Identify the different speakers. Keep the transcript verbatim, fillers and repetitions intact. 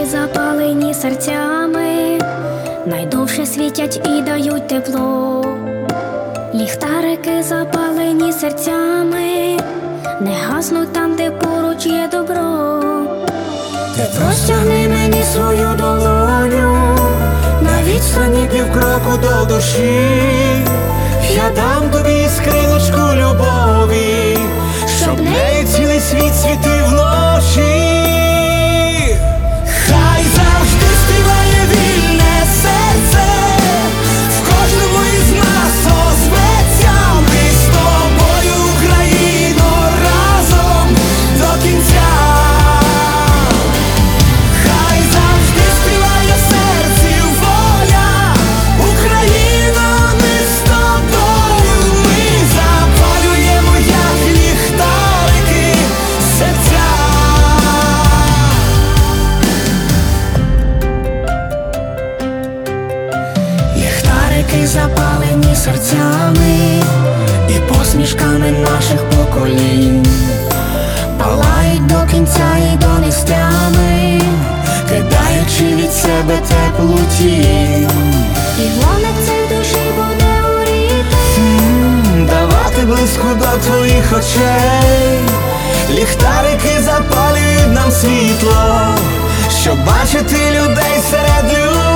Speaker 1: Ліхтарики запалені серцями, найдовше світять і дають тепло. Ліхтарики запалені серцями, не гаснуть там, де поруч є добро. Ти простягни мені свою долоню, на відстані півкроку до душі. Я дам тобі скриночку любові, щоб нею цілий світ світив вночі. Хай завжди співає вільне серце, в кожному із нас озветься. Ми з тобою, Україно, разом до кінця. Хай завжди співає в серці воля, Україна, ми з тобою. Ми запалюємо, як ліхтарики, серця. Ліхтарики запалені серцями і посмішками наших поколінь, палають до кінця і до нестями, кидаючи від себе теплу тінь. І вогник цей в душі буде горіти, М, давати близько до твоїх очей. Ліхтарики запалюють нам світло, щоб бачити людей серед людей.